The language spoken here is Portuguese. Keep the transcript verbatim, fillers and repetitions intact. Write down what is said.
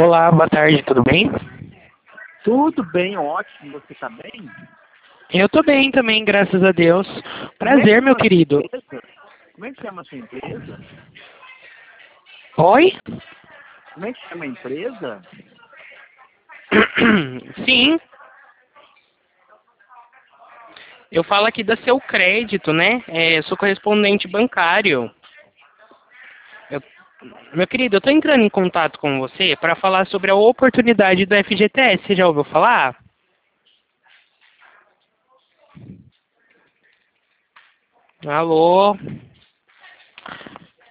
Olá, boa tarde, tudo bem? Tudo bem, ótimo. Você tá bem? Eu tô bem também, graças a Deus. Como é que Prazer, meu chama a sua querido. empresa? Como é que chama a sua empresa? Oi? Como é que chama a empresa? Sim, eu falo aqui da Seu Crédito, né? É, eu sou correspondente bancário. Eu- meu querido, eu tô entrando em contato com você para falar sobre a oportunidade do F G T S. Você já ouviu falar? Alô?